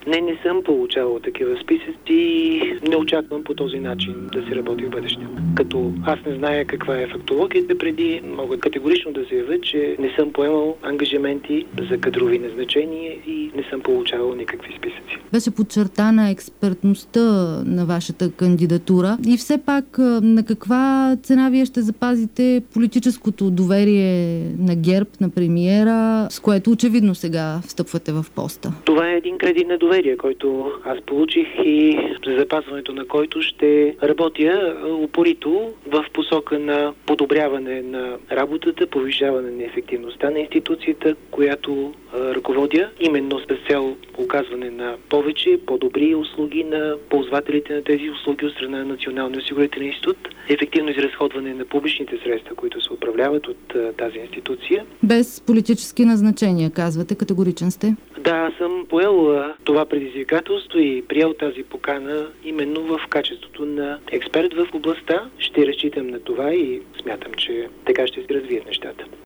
Не съм получавал такива списъци и не очаквам по този начин да се работи в бъдеще. Като аз не зная каква е фактологията преди, мога категорично да заявя, че не съм поемал ангажименти за кадрови назначения и не съм получавал никакви списъци. Беше подчертана експертността на вашата кандидатура и все пак на каква цена вие ще запазите политическото доверие на ГЕРБ, на премиера, с което очевидно сега встъпвате в поста? Това е един кредит на доверие, който аз получих и за запазването на който ще работя упорито в посока на подобряване на работата, повишаване на ефективността на институцията, която ръководя, именно с цел оказване на повече, по-добри услуги на ползвателите на тези услуги от страна на Националния осигурителен институт, ефективно изразходване на публичните средства, които се управляват от тази институция. Без политически назначения, казвате, категоричен сте? Да, съм поел това предизвикателство и приел тази покана именно в качеството на експерт в областта. Ще разчитам на това и смятам, че така ще се развият нещата.